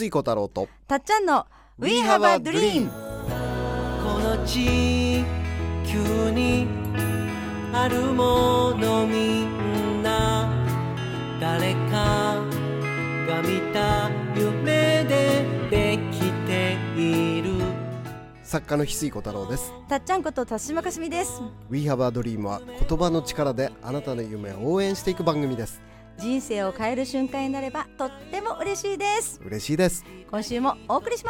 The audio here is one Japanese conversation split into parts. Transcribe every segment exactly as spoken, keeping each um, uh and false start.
水小太郎とたっちゃんの We have a dream。 この地球にあるものみんな誰かが見た夢でできている。 作家の翡翠小太郎です。 たっちゃんこと田島かすみです。 We have a dream は言葉の力であなたの夢を応援していく番組です。 人生を変える瞬間になればとっても嬉しいです。 嬉しいです。 今週もお送りします。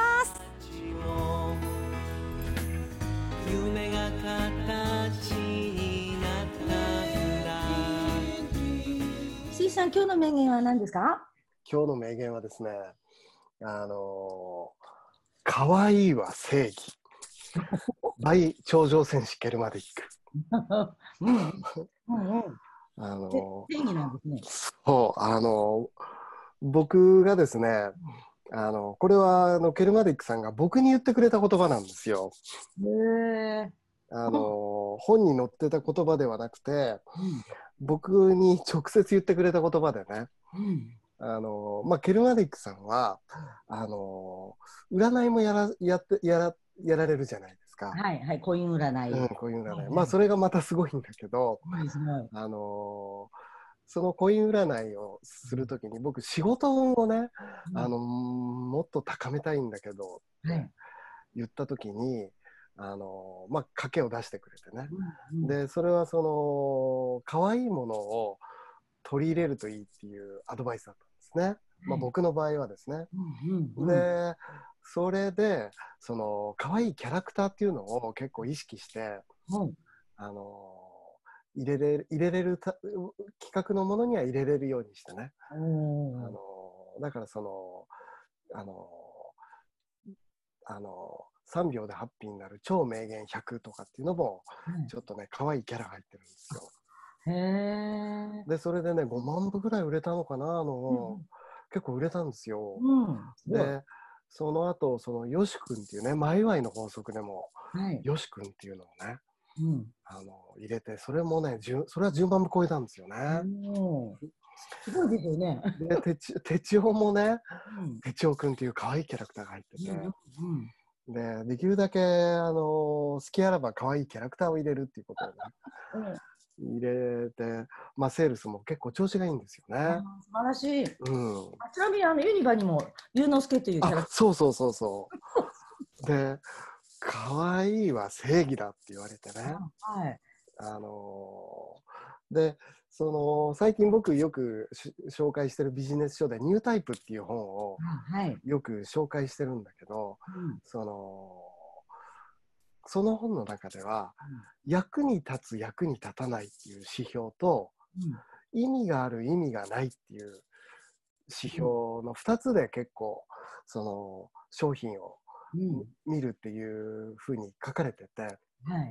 夢が形になったんだ。 しーさん、今日の名言は何ですか？ 今日の名言はですね、あのー、可愛いは正義大頂上戦士ケルマディックうんうんうんあのー、 正義なんですね。 そう、あのー、僕がですね、あのこれはあのケルマディックさんが僕に言ってくれた言葉なんですよ。 へー。 あの本に載ってた言葉ではなくて、 うん、 僕に直接言ってくれた言葉でね、 うん、 あの、まあ、ケルマディックさんはあの占いもやら、やって、やら、やられるじゃないですか。 はいはい、コイン占い、 うん、コイン占い、 はいはい、 まあそれがまたすごいんだけど、 はいすごい。 あのそのコイン占いをするときに僕仕事運をね、うん、あのもっと高めたいんだけどって言ったときに、あのまあ賭けを出してくれてね、うんうん、でそれはその可愛いものを取り入れるといいっていうアドバイスだったんですね、まあ、僕の場合はですね、うんうんうん、でそれでその可愛いキャラクターっていうのを結構意識して、うん、あの入れれる、入れれる企画のものには入れれるようにしてね、あのだからそのあのあのさんびょうでハッピーになる超名言ひゃくとかっていうのも、うん、ちょっとね可愛いキャラが入ってるんですよ。へー。でそれでねごまんぶぐらい売れたのかな、あの、うん、結構売れたんですよ、うん、でその後そのよしくんっていうね、前祝いの法則でも、はい、よしくんっていうのをね、うん、あの入れて、それもねそれはじゅうまんぶ超えたんですよね。 すごいですよね。 でてちてちおもね、うん、てちおくんっていう可愛いキャラクターが入ってて、うんうん、でできるだけあの好きあらば可愛いキャラクターを入れるっていうことをね、うん、入れて、まあ、セールスも結構調子がいいんですよね。 素晴らしい、うん、ちなみにあのユニバにも龍之介というキャラクター、 そうそうそうそうで可愛いは正義だって言われてね、はい、あのー、でその最近僕よく紹介してるビジネス書でニュータイプっていう本をよく紹介してるんだけど、はい、そのその本の中では、うん、役に立つ役に立たないっていう指標と、うん、意味がある意味がないっていう指標のふたつで結構その商品を見るっていうふうに書かれてて、はい、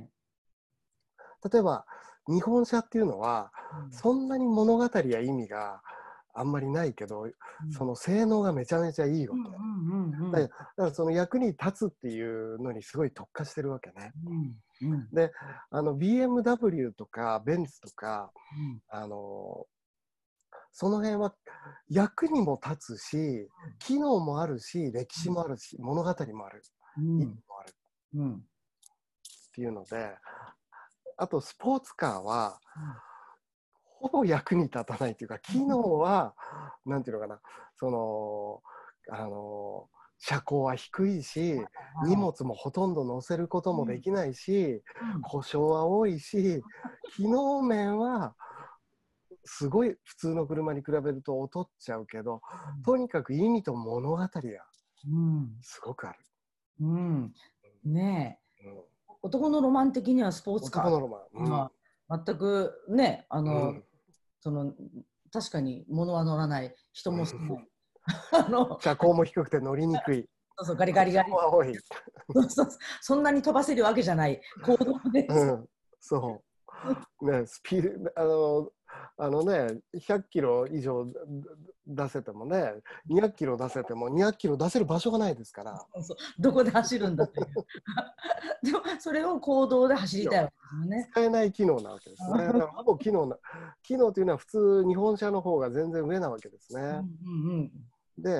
例えば日本車っていうのは、うん、そんなに物語や意味があんまりないけど、うん、その性能がめちゃめちゃいいわけ、だからその役に立つっていうのにすごい特化してるわけね、うんうん、であの ビーエムダブリュー とかベンツとか、うん、あのその辺は役にも立つし、機能もあるし、歴史もあるし、物語もある、うん、意味もある、うん、っていうので、あとスポーツカーは、うん、ほぼ役に立たないというか、機能は、うん、なんていうのかな、その、あの、車高は低いし、荷物もほとんど乗せることもできないし、うん、故障は多いし、機能面は、すごい普通の車に比べると劣っちゃうけど、うん、とにかく意味と物語がすごくある、 うんうん、ねえ、うん、男のロマン的にはスポーツカー、 男のロマン、 まあ、全くね、あの、うん、その確かに物は乗らない、人も少ないあの車高も低くて乗りにくい、 そうそう、ガリガリガリは多いそ, そんなに飛ばせるわけじゃない行動です、 うん、そうね、スピードあのあのね、ひゃっキロ以上出せてもね、にひゃっキロ出せてもにひゃっキロ出せる場所がないですから、 そうそう、どこで走るんだっていうでもそれを行動で走りたいわけですよね。 使えない機能なわけですね。だからほぼ機能な機能というのは普通日本車の方が全然上なわけですね。うんうんうん、で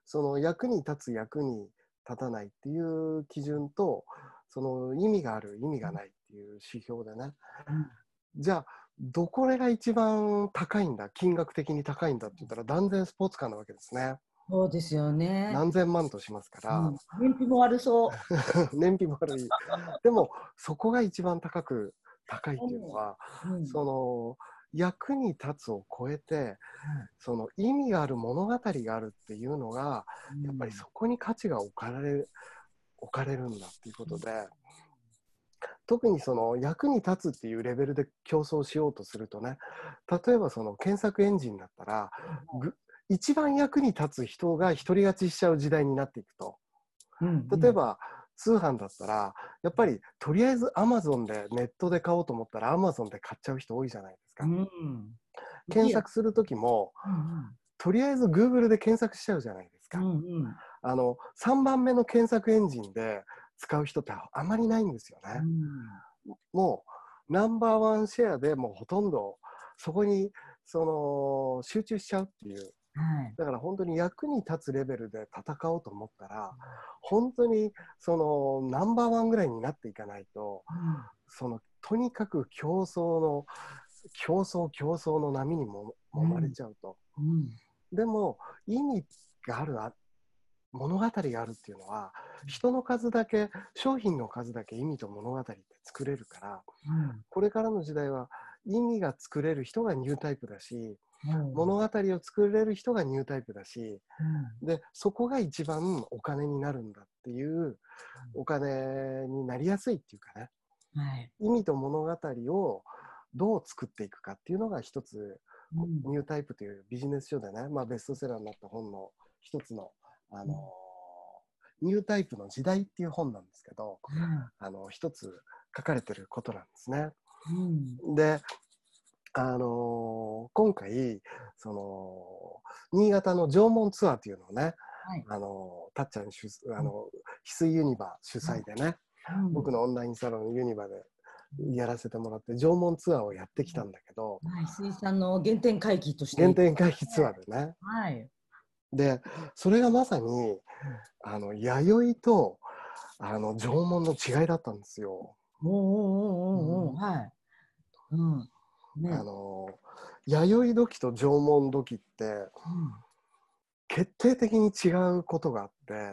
その役に立つ役に立たないっていう基準と、その意味がある意味がないっていう指標でね、うん、じゃあどこが一番高いんだ、金額的に高いんだって言ったら断然スポーツカーなわけですね。 そうですよね。 何千万としますから、うん、 燃費も悪そう燃費も悪い。でもそこが一番高く高いっていうのは、うん、その役に立つを超えて、うん、その意味がある物語があるっていうのが、うん、やっぱりそこに価値が置かれる置かれるんだっていうことで、うん、特にその役に立つっていうレベルで競争しようとするとね、例えばその検索エンジンだったら、うん一番役に立つ人が独り勝ちしちゃう時代になっていくと、うんうん、例えば通販だったらやっぱりとりあえずアマゾンでネットで買おうと思ったらアマゾンで買っちゃう人多いじゃないですか、うん、検索する時も、うんうん、とりあえず Google で検索しちゃうじゃないですか、うんうん、あのさんばんめの検索エンジンで使う人ってあまりないんですよね、うん、もうナンバーワンシェアでもうほとんどそこにその集中しちゃうっていう、だから本当に役に立つレベルで戦おうと思ったら、本当にそのナンバーワンぐらいになっていかないと、そのとにかく競争の競争競争の波にも揉まれちゃうと、うんうん、でも意味がある物語があるっていうのは、人の数だけ商品の数だけ意味と物語って作れるから、うん、これからの時代は意味が作れる人がニュータイプだし、うん、物語を作れる人がニュータイプだし、うん、でそこが一番お金になるんだっていう、お金になりやすいっていうかね、はい、意味と物語をどう作っていくかっていうのが一つ、うん、ニュータイプというビジネス書でね、まあ、ベストセラーになった本の一つの、あのーうん、ニュータイプの時代っていう本なんですけど、うん、あの一つ書かれてることなんですね、うん、であのー、今回その新潟の縄文ツアーというのをね、はい、あのたっちゃん主あの翡翠ユニバ主催でね、うん、僕のオンラインサロンユニバでやらせてもらって縄文ツアーをやってきたんだけど、 はい、水産の原点回帰として原点回帰ツアーでね、 はい、 でそれがまさにあの弥生とあの縄文の違いだったんですよ。 おおおおお、はい、うんね、あの弥生土器と縄文土器って、うん、決定的に違うことがあって、うん、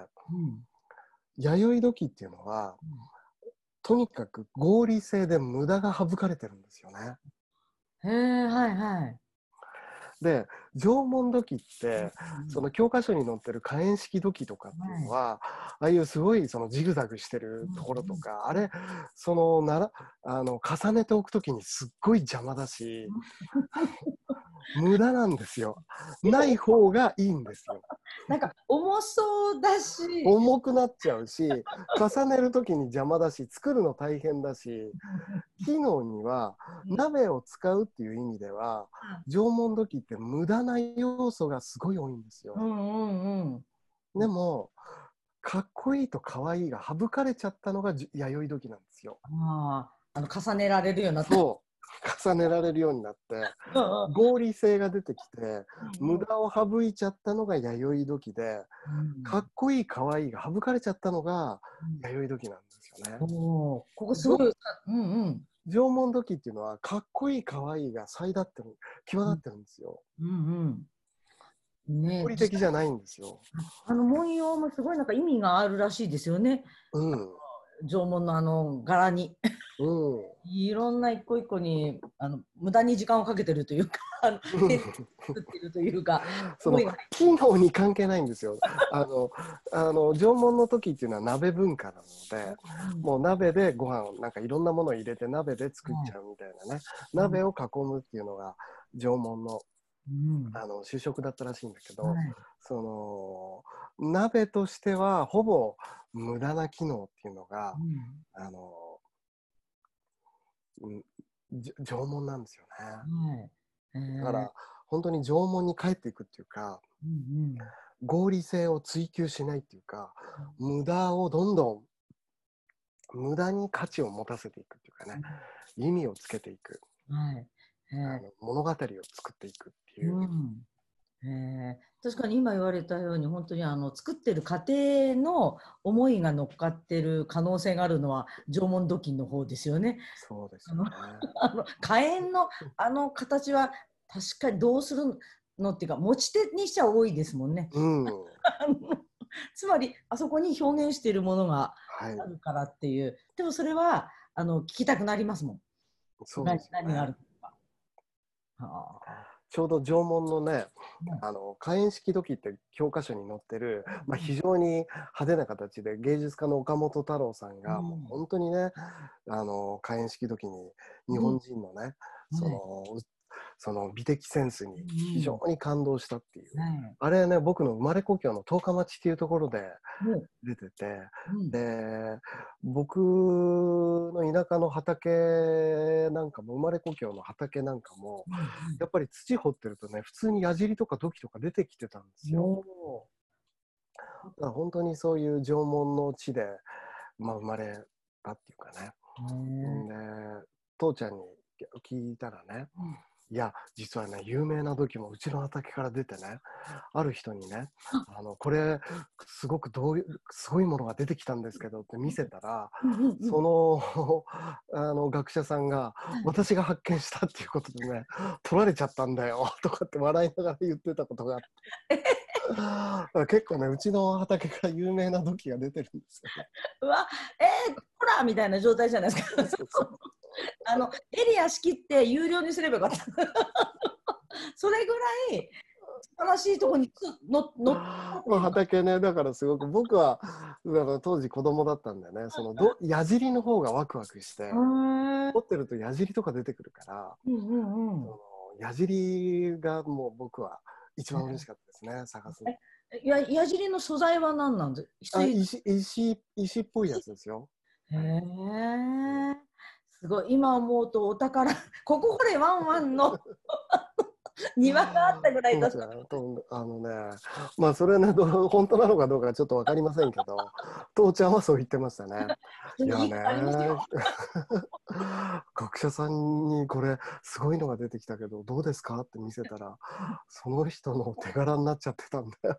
弥生土器っていうのは、うん、とにかく合理性で無駄が省かれてるんですよね。 へえ、はいはい。 で縄文土器って、うん、その教科書に載ってる火炎式土器とかっていうのは、はい、ああいうすごいそのジグザグしてるところとか、うん、あれそのならあの重ねておくときにすっごい邪魔だし無駄なんですよ。ない方がいいんですよ。 なんか重そうだし重くなっちゃうし、重ねるときに邪魔だし、作るの大変だし、機能には鍋を使うっていう意味では縄文土器って無駄な要素がすごい多いんですよ、うんうんうん、でもかっこいいとかわいいが省かれちゃったのが弥生土器なんですよ。 ああの重ねられるようになって、 そう重ねられるようになって合理性が出てきて無駄を省いちゃったのが弥生土器で、かっこいいかわいいが省かれちゃったのが弥生土器なんですよね。 おここすごい、うんうん、 縄文土器っていうのはかっこいいかわいいが際立ってる際立ってるんですよ、うんうんね、合理的じゃないんですよ。 あの文様もすごいなんか意味があるらしいですよね、うん、縄文のあの柄に、うん、いろんな一個一個にあの無駄に時間をかけてるというか作ってるというかその機能に関係ないんですよ。あのあの縄文の時っていうのは鍋文化なので、うん、もう鍋でご飯なんかいろんなものを入れて鍋で作っちゃうみたいなね、うん、鍋を囲むっていうのが縄文の、うん、あの主食だったらしいんだけど、はい、その鍋としてはほぼ無駄な機能っていうのが、うん、あの縄文なんですよね、はい、だから本当に縄文に帰っていくっていうか、うんうん、合理性を追求しないっていうか、うん、無駄をどんどん無駄に価値を持たせていくっていうかね、うん、意味をつけていく、はい、あの物語を作っていくっていう、 うん、えー、 確かに今言われたように本当にあの作ってる過程の思いが乗っかってる可能性があるのは縄文土器の方ですよね。 そうですよね。 あの火炎のあの形は確かにどうするのっていうか持ち手にしちゃ多いですもんね。 うん、 つまりあそこに表現しているものがあるからっていう、はい、でもそれはあの聞きたくなりますもん。 そうですね。 何があるか。 はあ、ちょうど縄文のね、あの火炎式土器って教科書に載ってる、まあ、非常に派手な形で芸術家の岡本太郎さんがもう本当にね、あの火炎式土器に日本人のね、うん、そのその美的センスに非常に感動したっていう、うん、あれね、僕の生まれ故郷の十日町っていうところで出てて、うん、で僕の田舎の畑なんかも生まれ故郷の畑なんかも、うん、やっぱり土掘ってるとね、普通に矢尻とか土器とか出てきてたんですよ。だから本当にそういう縄文の地で、まあ、生まれたっていうかね。で父ちゃんに聞いたらね、うん、いや実はね有名な土器もうちの畑から出てね、ある人にね、あのこれすごくどういうすごいものが出てきたんですけどって見せたら、そのあの学者さんが私が発見したっていうことでね、取られちゃったんだよとかって笑いながら言ってたことがあって結構ね、うちの畑から有名な土器が出てるんですよね。 うわ、えー、ほらみたいな状態じゃないですか。あのエリア仕切って有料にすればよかった。それぐらい素晴らしいところにののまあ畑ね、だからすごく僕はだから当時子供だったんでね、そのど矢尻の方がワクワクして、掘ってると矢尻とか出てくるから、うんうんうん、その矢尻がもう僕は一番嬉しかったですね、探す。 や矢尻の素材は何なんですか？ 石、石、石っぽいやつですよ。 へえ。すごい、今思うとお宝、こここれワンワンの庭があったぐらいだった。 あのね、まあそれね、本当なのかどうかちょっと分かりませんけど、父ちゃんはそう言ってましたね。いやね、学者さんにこれすごいのが出てきたけどどうですかって見せたら、その人の手柄になっちゃってたんだよ。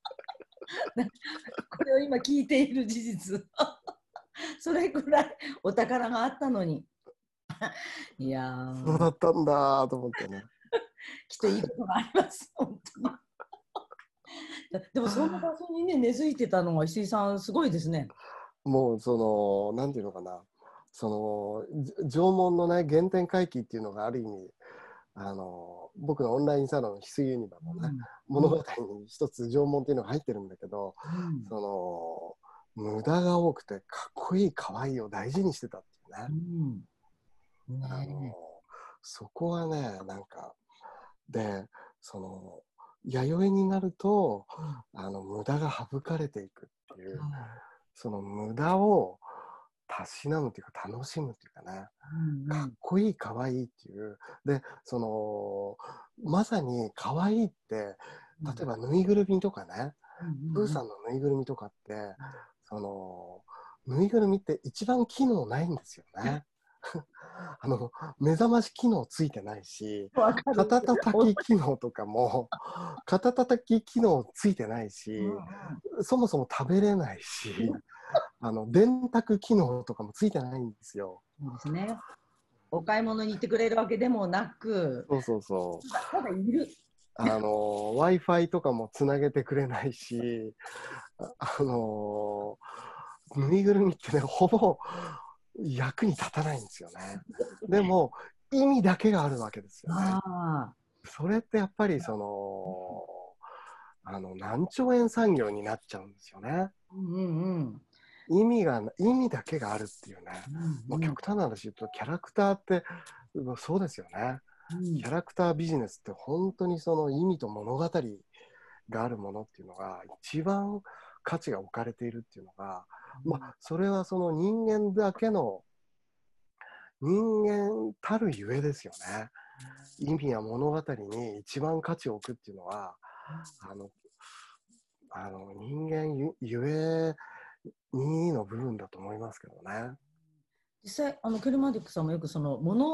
これを今聞いている事実。それぐらいお宝があったのに。いやそうだったんだと思ってね。 きっといいことがあります、本当に。でもそんな場所にね、根付いてたのは石井さんすごいですね。 もうそのなんていうのかな、その縄文のね原点回帰っていうのがある意味、あの僕のオンラインサロン翡翠ユニバのね、うん、物語に一つ縄文っていうのが入ってるんだけど、うん、その無駄が多くてかっこいい可愛いを大事にしてたっていうね、うんね、あのそこはね、なんかでその弥生になると、うん、あの無駄が省かれていくっていう、うん、その無駄をたしなむっていうか楽しむっていうかね、うんうん、かっこいい可愛いっていうで、そのまさに可愛いって例えばぬいぐるみとかね、うん、プーさんのぬいぐるみとかって、うん、そのぬいぐるみって一番機能ないんですよね。あの目覚まし機能ついてないし、肩たたき機能とかも肩たたき機能ついてないし、うん、そもそも食べれないし、あの電卓機能とかもついてないんですよ。 そうですね。お買い物に行ってくれるわけでもなく、 そうそうそう。 ただいる。 あの Wi-Fi とかもつなげてくれないし、あのぬいぐるみってね、ほぼ役に立たないんですよね。でも意味だけがあるわけですよね。あ、それってやっぱりそのあの何兆円産業になっちゃうんですよね。うんうんうん、意味が意味だけがあるっていうね、うんうん、極端な話言うとキャラクターってそうですよね、うん、キャラクタービジネスって本当にその意味と物語があるものっていうのが一番価値が置かれているっていうのが、うん、まあそれはその人間だけの人間たるゆえですよね。意味や物語に一番価値を置くっていうのはあのあの人間 ゆ, ゆえにの部分だと思いますけどね。 実際あのケルマディックさんもよくその物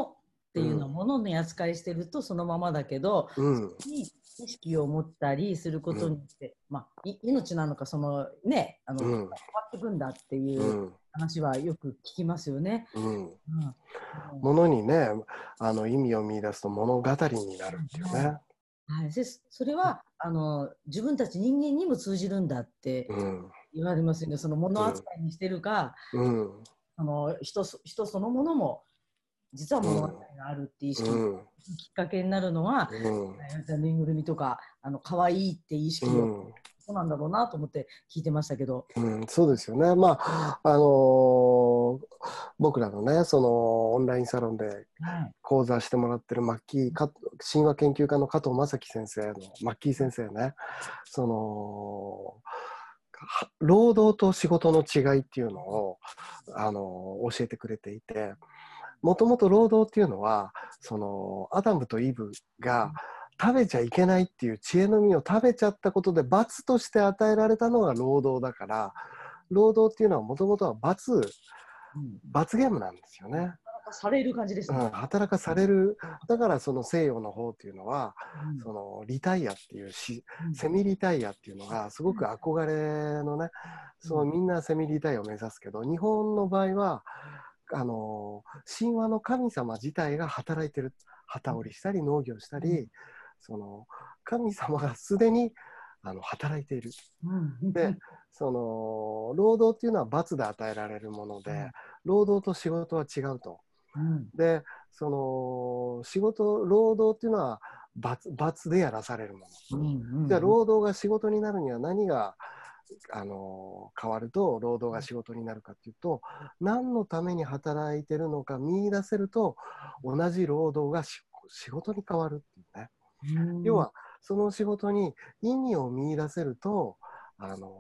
っていうのは物に扱いしてるとそのままだけど、うん、そこに意識を持ったりすることによって、うん、まあ、命なのかそのねあの、うん、変わっていくんだっていう話はよく聞きますよね。 うんうんうん、物にねあの意味を見出すと物語になるっていうね。 はい、でそれはあの自分たち人間にも通じるんだって言われますよね。その物扱いにしてるか、うん、あの 人, 人そのものも実は物語があるっていう意識、うん、きっかけになるのは、うん、ぬいぐるみとかあの可愛いって意識を、うん、そうなんだろうなと思って聞いてましたけど、 うん、そうですよね。まああのー、僕らのねそのオンラインサロンで講座してもらってるマッキー神話研究家の加藤正樹先生のマッキー先生ね、その労働と仕事の違いっていうのを、あのー、教えてくれていて、もともと労働っていうのはそのアダムとイブが食べちゃいけないっていう知恵の実を食べちゃったことで罰として与えられたのが労働だから、労働っていうのはもともとは罰、罰ゲームなんですよね。 働かされる感じですね。 うん、働かされる。だからその西洋の方っていうのは、うん、そのリタイアっていうし、うん、セミリタイアっていうのがすごく憧れのね、うん、そのみんなセミリタイアを目指すけど、日本の場合はあの神話の神様自体が働いてる、旗織りしたり農業したり、うん、その神様がすでにあの働いている、うん、でその労働っていうのは罰で与えられるもので、うん、労働と仕事は違うと、うん、でその仕事労働っていうのは 罰, 罰でやらされるもの、うんうんうん、じゃあ労働が仕事になるには何があの変わると労働が仕事になるかっていうと、何のために働いてるのか見出せると同じ労働が仕事に変わるっていうね。うん、要はその仕事に意味を見出せると、あの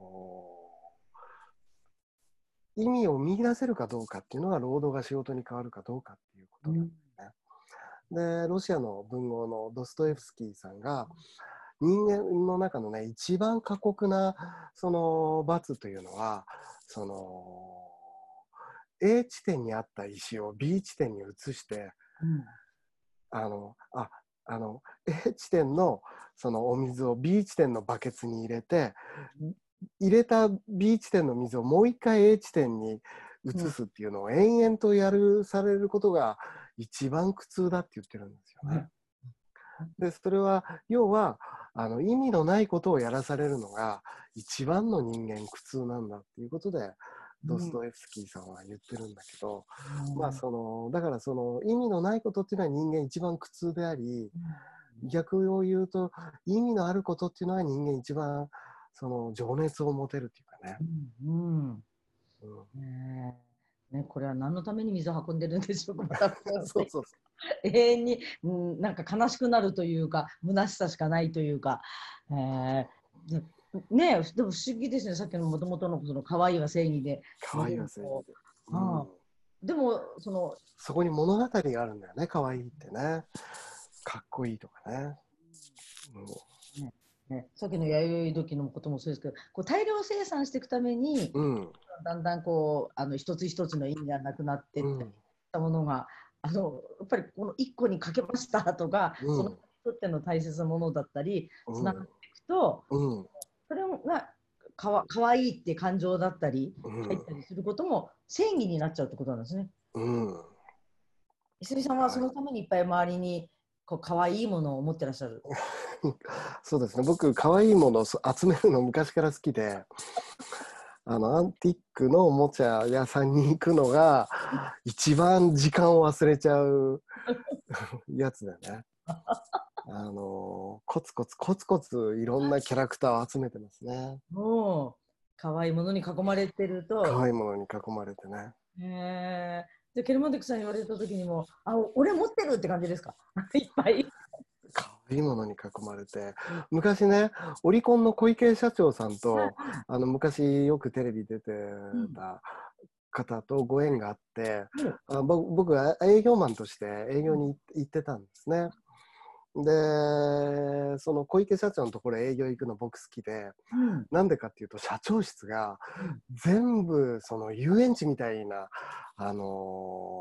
意味を見出せるかどうかっていうのが労働が仕事に変わるかどうかっていうことなんですね。うん、でロシアの文豪のドストエフスキーさんが人間の中のね一番過酷なその罰というのは、その A 地点にあった石を B 地点に移して、うん、あのああの A 地点のそのお水を B 地点のバケツに入れて、入れた B 地点の水をもう一回 A 地点に移すっていうのを延々とやるされることが一番苦痛だって言ってるんですよね。うん、でそれは要はあの意味のないことをやらされるのが一番の人間苦痛なんだっていうことでドストエフスキーさんは言ってるんだけど、うん、まあそのだからその意味のないことっていうのは人間一番苦痛であり、うん、逆を言うと意味のあることっていうのは人間一番その情熱を持てるっていうかね。うんうんうんねね、これは何のために水を運んでるんでしょうか。またそうそうそう永遠に、うん、なんか悲しくなるというか虚しさしかないというか、えー、で, ね、でも不思議ですね。さっきのもともとのその可愛いは正義で可愛いは正義で、 うんうん、でもそのそこに物語があるんだよね。可愛いってね、かっこいいとかね、 うんねね、さっきの弥生時のこともそうですけど、こう大量生産していくために、うん、だんだんこうあの一つ一つの意味がなくなっていったものが、うん、あのやっぱりこの一個にかけましたとか、うん、その人にとっての大切なものだったりつながっていくと、うん、それがかわ、かわいいって感情だったり入ったりすることも正義になっちゃうってことなんですね。うん、石井さんはそのためにいっぱい周りにこうかわいいものを持ってらっしゃる。 そうですね、僕可愛いものを集めるの昔から好きで、あのアンティックのおもちゃ屋さんに行くのが一番時間を忘れちゃうやつだね。あのコツコツコツコツいろんなキャラクターを集めてますね。 もう可愛いものに囲まれてると。 可愛いものに囲まれてね。 へえ。でケルマディックさん言われた時にも、あ、俺持ってるって感じですか？いっぱい。 可愛いものに囲まれて、昔ねオリコンの小池社長さんとあの昔よくテレビ出てた方とご縁があって、うん、あ僕は営業マンとして営業に行ってたんですね。でその小池社長のところ営業行くの僕好きで、なん、うん、でかっていうと社長室が全部その遊園地みたいな、あの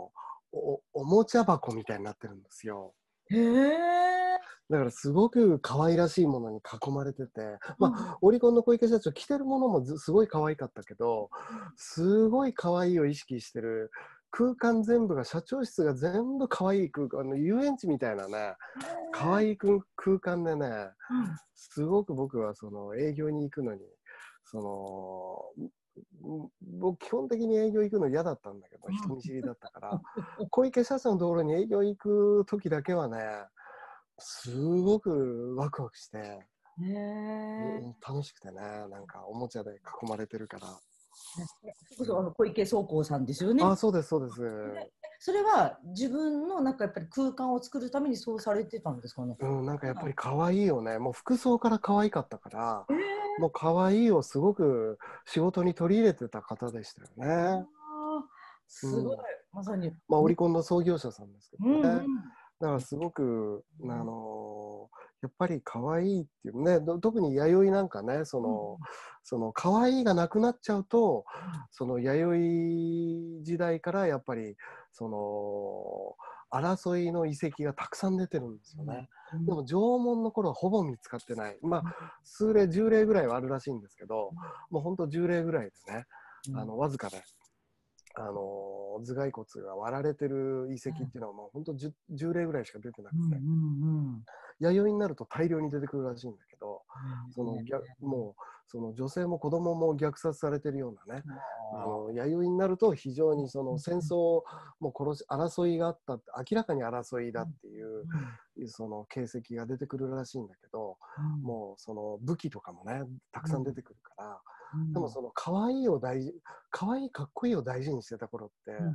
お、おもちゃ箱みたいになってるんですよ。 へえ。 だからすごく可愛らしいものに囲まれてて、まあ、オリコンの小池社長着てるものもすごい可愛かったけど、すごい可愛いを意識してる空間全部が、社長室が全部可愛い空間、遊園地みたいなね、可愛い空間でね、すごく僕はその営業に行くのに、その僕基本的に営業行くの嫌だったんだけど、人見知りだったから小池社長のところに営業行く時だけはね、すごくワクワクして、へー、楽しくてね、なんかおもちゃで囲まれてるから。 そこあの小池宗光さんですよね。 あ、そうですそうです。 それは自分のなんかやっぱり空間を作るためにそうされてたんですかね。 うん、なんかやっぱり可愛いよね。もう服装から可愛かったから、もう可愛いをすごく仕事に取り入れてた方でしたよね。 すごい、うん、まさに。 まあオリコンの創業者さんですけどね。うんうん、だからすごく、あのー、やっぱり可愛いっていうね、特に弥生なんかね、その、うん、その可愛いがなくなっちゃうと、その弥生時代からやっぱりその争いの遺跡がたくさん出てるんですよね。うん、でも縄文の頃はほぼ見つかってない。まあ数例じゅう例ぐらいはあるらしいんですけど、もうほんとじゅう例ぐらいでね、あのわずかで。あの頭蓋骨が割られてる遺跡っていうのはもうほんと 10, じゅう例ぐらいしか出てなくて、うんうんうん、弥生になると大量に出てくるらしいんだけど、うん、そのもうその女性も子供も虐殺されてるようなね、うん、あの弥生になると非常にその戦争も殺し争いがあった明らかに争いだっていう、うん、その形跡が出てくるらしいんだけど、うん、もうその武器とかもねたくさん出てくるから。うん、でもその可愛いを大事、可愛いかっこいいを大事にしてた頃って、うんうん、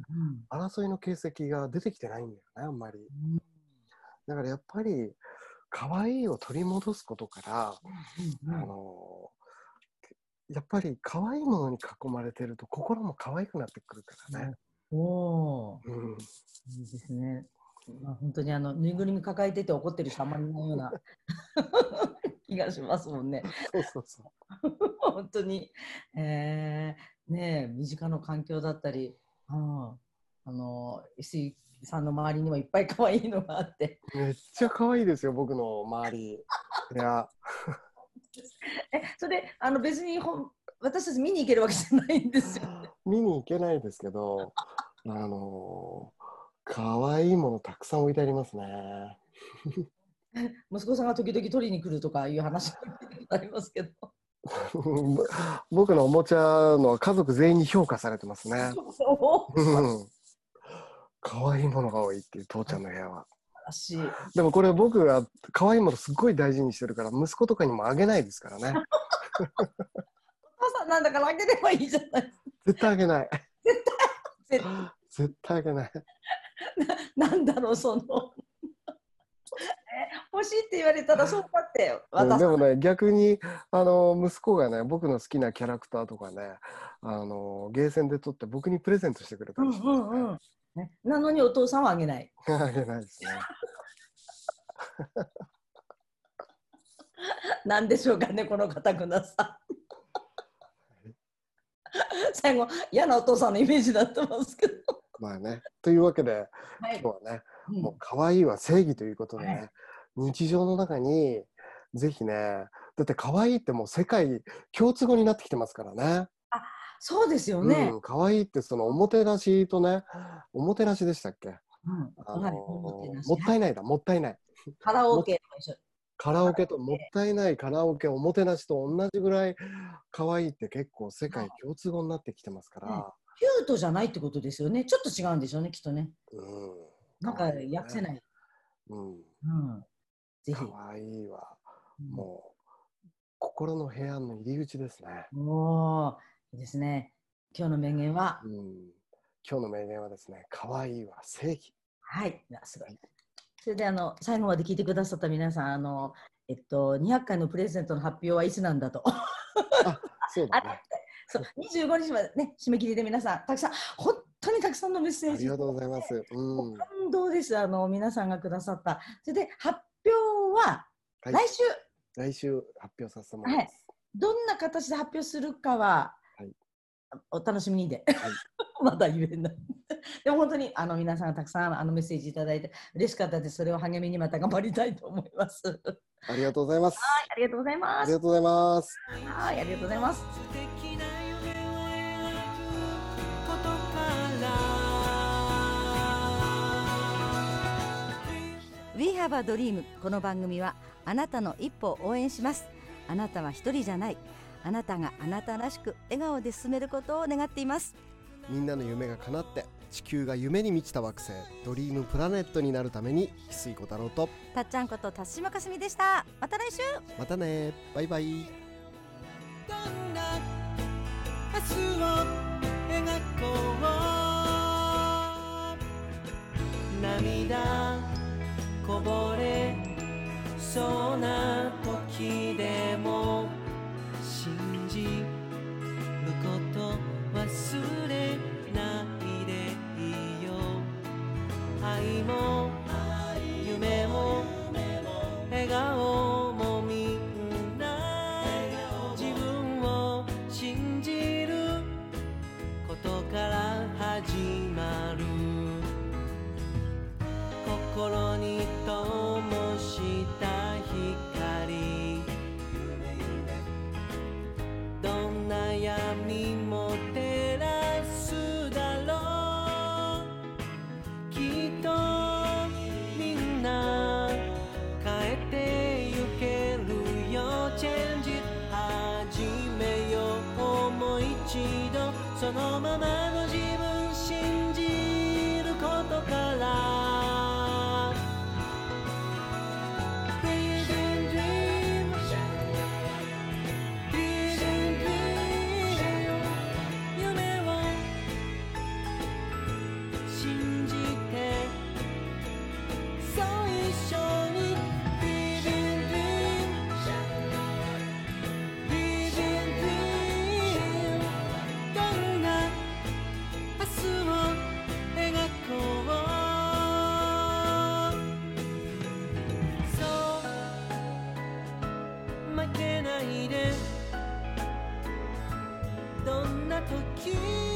争いの形跡が出てきてないんだよね、あんまり。うん、だからやっぱり可愛いを取り戻すことから、うんうん、あのやっぱり可愛いものに囲まれてると心も可愛くなってくるからね。 うん、おー、うん、いいですね。まあ、本当にあのぬいぐるみ抱えてて怒ってる人あんまりいないような気がしますもんね。 そうそうそう。 本当に、えー、ねえ身近な環境だったり、うん、あの石井さんの周りにもいっぱい可愛いのがあって。 めっちゃ可愛いですよ、僕の周り。いや。 え、それあの別にほ私たち見に行けるわけじゃないんですよ、ね。 見に行けないですけど、あの可愛いものたくさん置いてありますね。 息子さんが時々取りに来るとかいう話ありますけど。 僕のおもちゃの家族全員に評価されてますね。可愛いものが多いっていう父ちゃんの部屋は。でもこれ僕が可愛いものすっごい大事にしてるから息子とかにもあげないですからね。 お父さんなんだからあげればいいじゃない。 絶対あげない。 絶対絶対絶対あげない。 な, なんだろうその欲しいって言われたらそうだって渡す。でもね逆にあの息子がね僕の好きなキャラクターとかねあのゲーセンで撮って僕にプレゼントしてくれたりして、ねうんうんうんね、なのにお父さんはあげない。 あげないですね。 なんでしょうかねこの堅くなさ。最後嫌なお父さんのイメージになってますけど。 まあねというわけで、はい、今日はね、うん、もう可愛いは正義ということでね、はい、日常の中にぜひねだって可愛いってもう世界共通語になってきてますからね。 あそうですよね。 うん、可愛いってそのおもてなしとねおもてなしでしたっけ、うんあのーはい、もったいないだもったいないカラオケと一緒カラオケともったいないカラオケおもてなしと同じぐらい可愛いって結構世界共通語になってきてますから、 ね、キュートじゃないってことですよね。ちょっと違うんでしょうねきっとね。うん、なんか訳せない。うん、うん、 ぜひ可愛いは、うん、もう心の部屋の入り口ですね。 おーいいですね。今日の名言は、うん、 今日の名言はですね可愛いは正義。 はい、すごい。それであの最後まで聞いてくださった皆さんあの、えっと、にひゃっかいのプレゼントの発表はいつなんだと。 あそうだね。 そうにじゅうごにちまでね締め切りで皆さんたくさん本当にたくさんのメッセージありがとうございます。 うん、感動ですあの皆さんがくださった。それで発表は来週、 はい、来週発表させてもらいます、はい。 どんな形で発表するかは、はい、お楽しみにで、はい、まだ言えない。 でも本当にあの皆さんたくさんあのメッセージいただいて嬉しかったです。それを励みにまた頑張りたいと思います。 ありがとうございます。 はい、ありがとうございます。 ありがとうございます。 はい、ありがとうございます。 We have a dream。 この番組はあなたの一歩を応援します。あなたは一人じゃない。あなたがあなたらしく笑顔で進めることを願っています。 みんなの夢が叶って地球が夢に満ちた惑星ドリームプラネットになるために翡翠小太郎とたっちゃんこと辰島かすみでした。また来週。 またね、バイバイ。 どんな明日を描こう。涙こぼれそうな時でも信じること忘れないでいいよ。愛も夢も笑顔もみんな自分を信じることから始まる。心に灯した光、どんな闇も照らすだろう。きっとみんな変えてゆけるよ。チェンジ始めよう。もう一度そのままの自分信じることから。負けないで。どんな時